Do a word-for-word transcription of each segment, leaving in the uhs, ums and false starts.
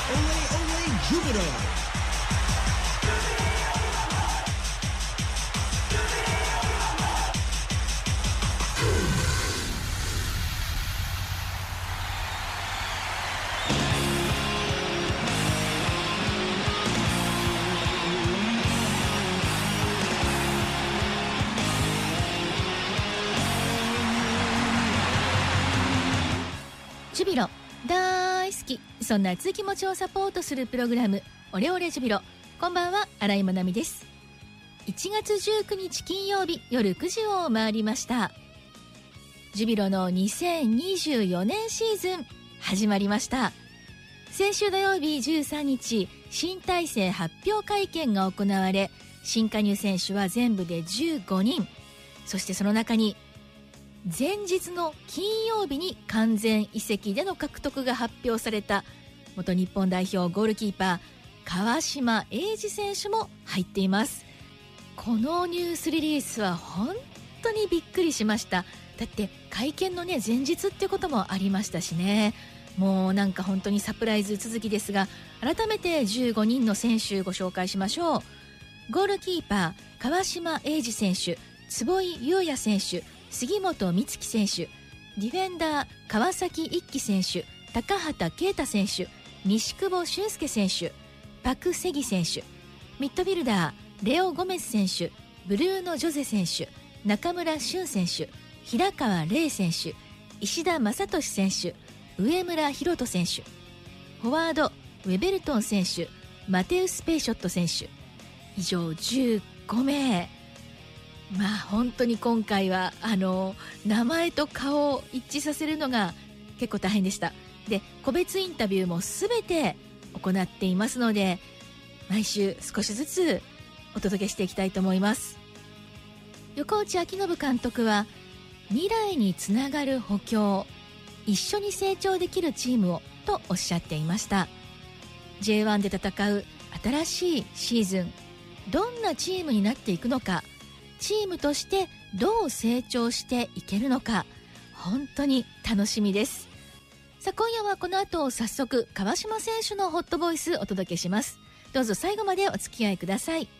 Jubilo. ジュビロ大好き、そんな熱い気持ちをサポートするプログラム、オレオレジュビロ。こんばんは、新井まなみです。いちがつじゅうくにち金曜日夜くじを回りました。ジュビロのにせんにじゅうよねんシーズン始まりました。先週土曜日じゅうさんにち、新体制発表会見が行われ、新加入選手は全部でじゅうごにん。そしてその中に前日の金曜日に完全移籍での獲得が発表された元日本代表ゴールキーパー川島永嗣選手も入っています。このニュースリリースは本当にびっくりしました。だって会見のね前日ってこともありましたしね。もうなんか本当にサプライズ続きですが、改めてじゅうごにんの選手ご紹介しましょう。ゴールキーパー川島永嗣選手、坪井優也選手、杉本美月選手、ディフェンダー川崎一輝選手、高畑啓太選手、西久保俊介選手、パクセギ選手、ミッドフィルダーレオ・ゴメス選手、ブルーノ・ジョゼ選手、中村俊選手、平川玲選手、石田正俊選手、上村宏斗選手、フォワードウェベルトン選手、マテウス・ペイショット選手、以上じゅうごめい。まあ本当に今回はあの名前と顔を一致させるのが結構大変でした。で、個別インタビューもすべて行っていますので、毎週少しずつお届けしていきたいと思います。横内昭信監督は、未来につながる補強、一緒に成長できるチームをとおっしゃっていました。 ジェイワン で戦う新しいシーズン、どんなチームになっていくのか、チームとしてどう成長していけるのか、本当に楽しみです。さあ今夜はこの後早速川島選手のホットボイスお届けします。どうぞ最後までお付き合いください。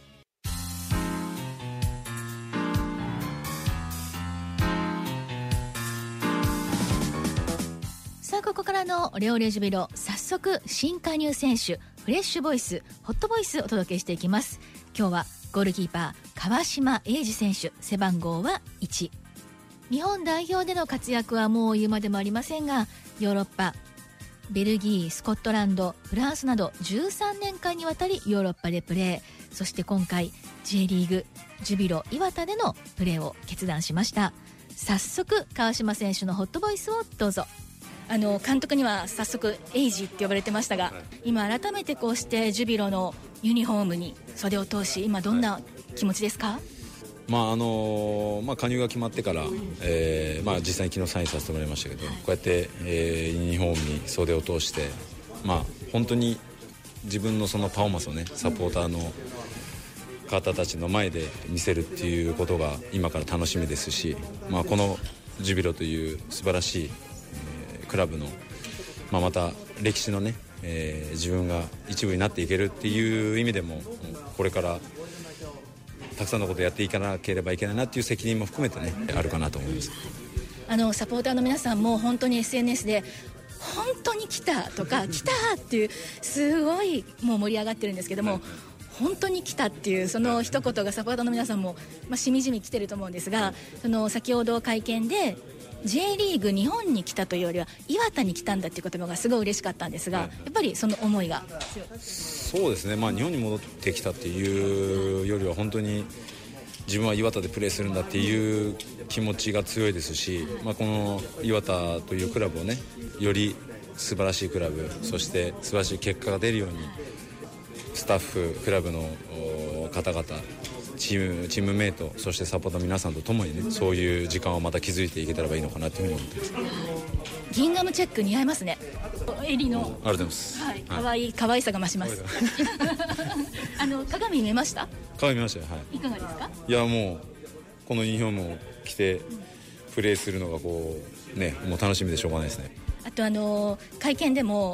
さあここからのオレオレジュビロ、早速新加入選手フレッシュボイス、ホットボイスお届けしていきます。今日はゴールキーパー川島永嗣選手、背番号はいち。日本代表での活躍はもう言うまでもありませんが、ヨーロッパ、ベルギー、スコットランド、フランスなどじゅうさんねんかんにわたりヨーロッパでプレー。そして今回 J リーグジュビロ磐田でのプレーを決断しました。早速川島選手のホットボイスをどうぞ。あの監督には早速エイジって呼ばれてましたが、はい、今改めてこうしてジュビロのユニフォームに袖を通し、今どんな気持ちですか？ まああのまあ、加入が決まってから、えーまあ、実際に昨日サインさせてもらいましたけど、こうやって、えー、ユニフォームに袖を通して、まあ、本当に自分のそのパフォーマンスをね、サポーターの方たちの前で見せるっていうことが今から楽しみですし、まあ、このジュビロという素晴らしい、えー、クラブの、まあ、また歴史のね、えー、自分が一部になっていけるっていう意味でも、これからたくさんのことをやっていかなければいけないなっていう責任も含めてね、あるかなと思います。 あのサポーターの皆さんも本当に エスエヌエス で本当に来たとか来たっていうすごいもう盛り上がってるんですけども、はい、本当に来たっていうその一言がサポーターの皆さんも、まあ、しみじみ来てると思うんですが、その先ほど会見で J リーグ日本に来たというよりは磐田に来たんだっていう言葉がすごい嬉しかったんですが、はい、やっぱりその思いが強い。 そうですね、まあ、日本に戻ってきたっていうよりは本当に自分は磐田でプレーするんだっていう気持ちが強いですし、まあ、この磐田というクラブをね、より素晴らしいクラブ、そして素晴らしい結果が出るようにスタッフ、クラブの方々、チーム、チームメイト、そしてサポーターの皆さんと共にね、そういう時間をまた築いていけたらばいいのかなというふうに思っています。 ギンガムチェック似合いますね。襟の、 ありがとうございます。 はい、かわいい、可愛さが増します。あの鏡見ました？ 鏡見ましたよ。はい。 いかがですか？ いや、もうこのユニフォームを着てプレーするのがこうね、もう楽しみでしょうがないですね。 あとあの会見でも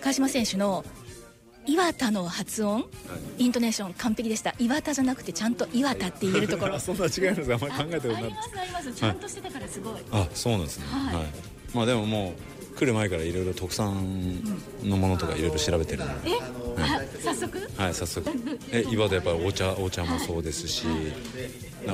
川島選手の岩田の発音、はい、イントネーション完璧でした。岩田じゃなくてちゃんと岩田って言えるところそんな違います。あんまり考えたことない。 あ, ありますあります、ちゃんとしてたからすごい、はい、 あ、そうなんですね、はいはい、まあでももう来る前からいろいろ特産のものとかいろいろ調べてるので、 え、はい、早速はい早速え岩田やっぱりお茶お茶もそうですし、はい、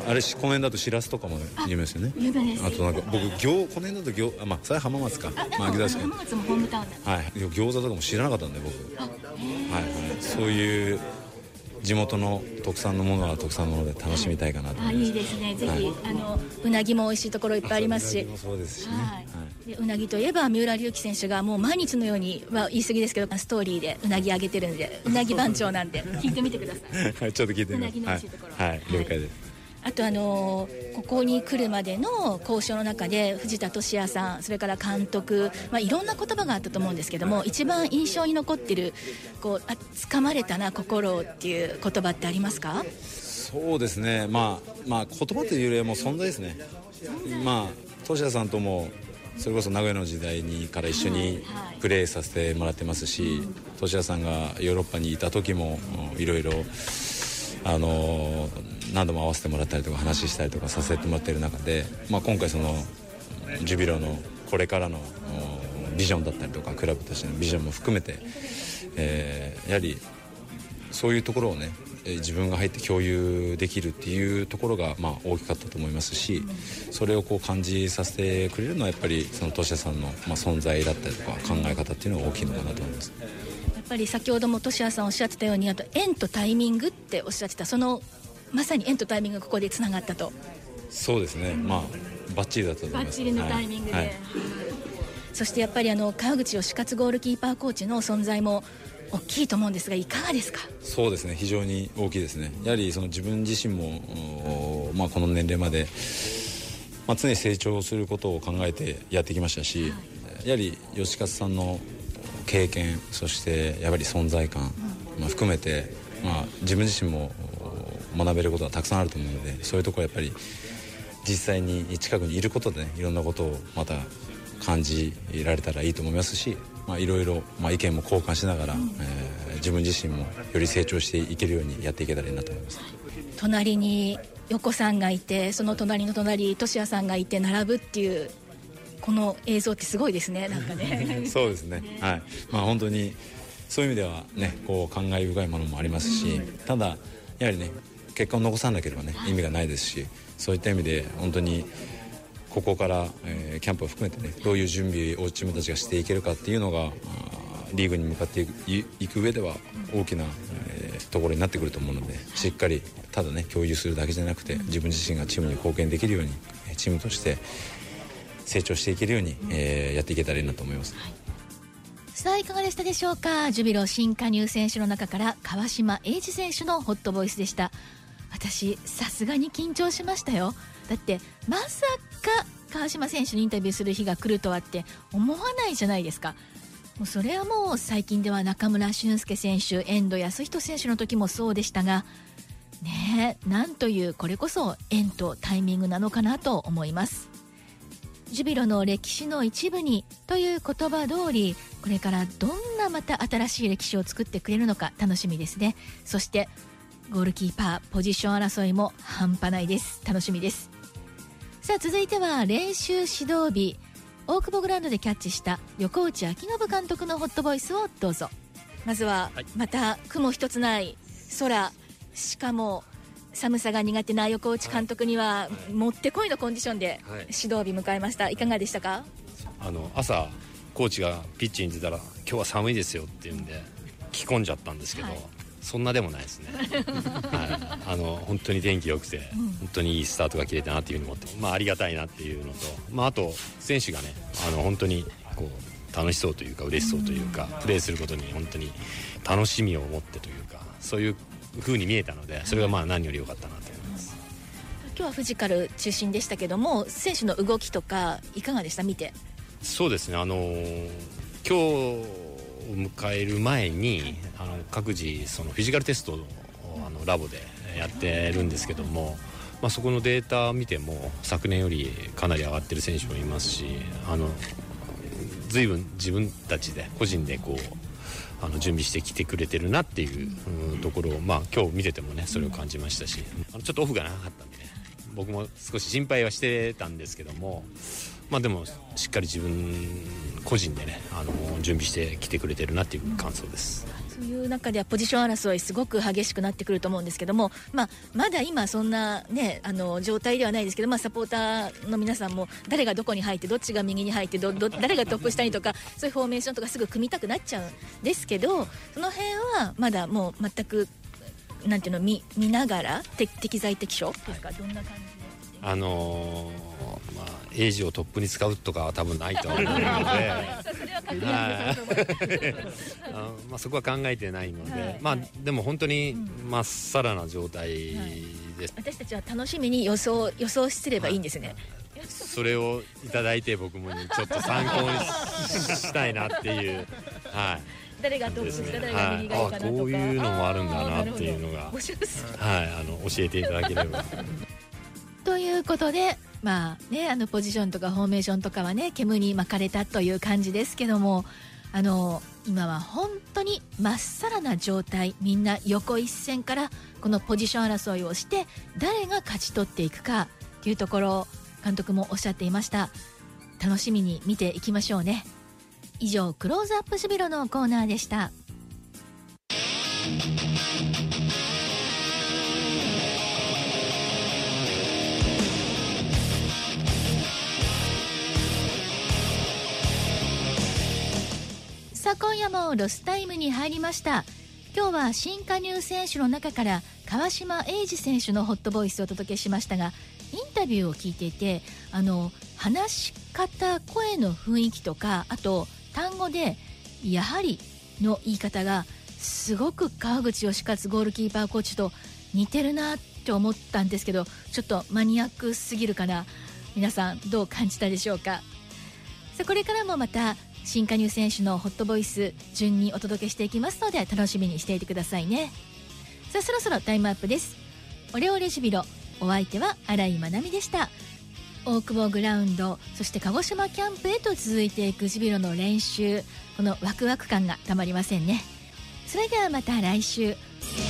あれこの辺だとしらすとかも有名ですよね。有名です。あとなんか僕餃この辺だと餃あまあそれは浜松か、 あ、まあ、浜松もホームタウンだ。 はい、餃子とかも知らなかったんで僕、はいはい、そういう地元の特産のものは特産のもので楽しみたいかなと思います。 あ、いいですね。ぜひ、はい、あのうなぎも美味しいところいっぱいありますし、 うなぎもそうですしね、 はい、でうなぎといえば三浦龍輝選手がもう毎日のようには言い過ぎですけどストーリーでうなぎあげてるんで、うなぎ番長なんで聞いてみてくださいはい、ちょっと聞いてみます。 うなぎの美味しいところ、 はい、はい、了解です。 あとあのー、ここに来るまでの交渉の中で藤田俊也さん、それから監督、まあ、いろんな言葉があったと思うんですけども、一番印象に残ってるこうあ掴まれたな心っていう言葉ってありますか？ そうですね、まあ、まあ言葉というよりはもう存在ですね。まあ俊也さんともそれこそ名古屋の時代にから一緒にプレーさせてもらってますし、俊也さんがヨーロッパにいた時もいろいろあの何度も会わせてもらったりとか話したりとかさせてもらっている中で、まあ、今回そのジュビロのこれからのビジョンだったりとかクラブとしてのビジョンも含めて、えー、やはりそういうところをね自分が入って共有できるっていうところがまあ大きかったと思いますし、それをこう感じさせてくれるのはやっぱりその俊也さんのまあ存在だったりとか考え方っていうのが大きいのかなと思います。 やっぱり先ほども俊也さんおっしゃってたように、あと縁とタイミングっておっしゃってた、そのまさに縁とタイミングがここでつながったと。 そうですね、まあバッチリだったと思います。 バッチリのタイミングで、はいはい、そしてやっぱりあの川口義勝ゴールキーパーコーチの存在も大きいと思うんですが、いかがですか？ そうですね、非常に大きいですね。やはりその自分自身も、まあ、この年齢まで、まあ、常に成長することを考えてやってきましたし、はい、やはり義勝さんの経験、そしてやはり存在感、まあ、含めて、まあ、自分自身も学べることがたくさんあると思うので、そういうところはやっぱり実際に近くにいることで、ね、いろんなことをまた感じられたらいいと思いますし、まあ、いろいろ、まあ、意見も交換しながら、うんえー、自分自身もより成長していけるようにやっていけたらいいなと思います。 隣に横さんがいて、その隣の隣俊也さんがいて並ぶっていうこの映像ってすごいですね。なんかねそうですね、はい、まあ、本当にそういう意味では、ね、こう感慨深いものもありますし、うん、ただやはりね結果を残さなければ、ね、意味がないですし、そういった意味で本当にここから、えー、キャンプを含めてね、どういう準備をチームたちがしていけるかっていうのがリーグに向かっていく、いく上では大きな、えー、ところになってくると思うので、しっかりただね共有するだけじゃなくて、自分自身がチームに貢献できるようにチームとして成長していけるように、えー、やっていけたらいいなと思います。はい、 さあいかがでしたでしょうか。ジュビロ新加入選手の中から川島永嗣選手のホットボイスでした。私さすがに緊張しましたよ。だってまさか川島選手にインタビューする日が来るとはって思わないじゃないですか。もうそれはもう最近では中村俊輔選手、遠藤康人選手の時もそうでしたがねえ、なんというこれこそ縁とタイミングなのかなと思います。ジュビロの歴史の一部にという言葉通り、これからどんなまた新しい歴史を作ってくれるのか楽しみですね。そしてゴールキーパーポジション争いも半端ないです。楽しみです。さあ続いては練習指導日、大久保グラウンドでキャッチした横内昭信監督のホットボイスをどうぞ。まずはまた雲一つない空、しかも寒さが苦手な横内監督にはもってこいのコンディションで指導日迎えました。いかがでしたか？ あの朝コーチがピッチに出たら今日は寒いですよって言うんで着込んじゃったんですけど、はい、そんなでもないですね、はい、あの本当に天気良くて、うん、本当にいいスタートが切れたなっていうふうに思って、まあ、ありがたいなっていうのと、まあ、あと選手がねあの本当にこう楽しそうというか嬉しそうというか、うん、プレーすることに本当に楽しみを持ってというかそういう風に見えたので、それがまあ何より良かったなと思います。 今日はフィジカル中心でしたけども、選手の動きとかいかがでした？見て。 そうですね、あのー、今日を迎える前にあの各自そのフィジカルテストをあのラボでやってるんですけども、まあ、そこのデータを見ても昨年よりかなり上がってる選手もいますし、あの随分自分たちで個人でこうあの準備してきてくれてるなっていう、うん、ところを、まあ、今日見ててもねそれを感じましたし、あのちょっとオフが長かったんでね僕も少し心配はしてたんですけども、まあ、でもしっかり自分個人でねあの準備してきてくれてるなっていう感想です。 そういう中ではポジション争いすごく激しくなってくると思うんですけども、まあ、まだ今そんな、ね、あの状態ではないですけど、まあ、サポーターの皆さんも誰がどこに入ってどっちが右に入ってどど誰がトップ下にとかそういうフォーメーションとかすぐ組みたくなっちゃうんですけど、その辺はまだもう全くなんていうの 見, 見ながら適材適所ですか、はい、どんな感じであのーまあ、エイジをトップに使うとかは多分ないと思うのでまあそこは考えてないので、はい、まあ、でも本当にまっさらな状態です、はい、 私たちは楽しみに予想予想すればいいんですね、 はい、それをいただいて僕もちょっと参考にしたいなっていう、はい、 誰がトップした、誰が右がいいかなとか、 はい、あこういうのもあるんだなっていうのが、はい、あの教えていただければということで、まあね、あのポジションとかフォーメーションとかはね煙に巻かれたという感じですけども、あの今は本当にまっさらな状態、みんな横一線からこのポジション争いをして誰が勝ち取っていくかというところ、監督もおっしゃっていました。楽しみに見ていきましょうね。以上クローズアップジュビロのコーナーでした。さあ今夜もロスタイムに入りました。今日は新加入選手の中から川島英二選手のホットボイスをお届けしましたが、インタビューを聞いていて、あの話し方、声の雰囲気とか、あと単語でやはりの言い方がすごく川口義勝ゴールキーパーコーチと似てるなって思ったんですけど、ちょっとマニアックすぎるかな。皆さんどう感じたでしょうか。さあこれからもまた新加入選手のホットボイス順にお届けしていきますので楽しみにしていてくださいね。さあそろそろタイムアップです。オレオレジュビロ、お相手は新井まなみでした。大久保グラウンド、そして鹿児島キャンプへと続いていくジュビロの練習、このワクワク感がたまりませんね。それではまた来週。